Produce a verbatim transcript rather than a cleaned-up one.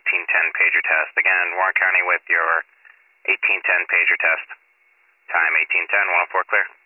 eighteen ten pager test. Again, Warren County with your eighteen ten pager test. Time eighteen ten, one oh four clear.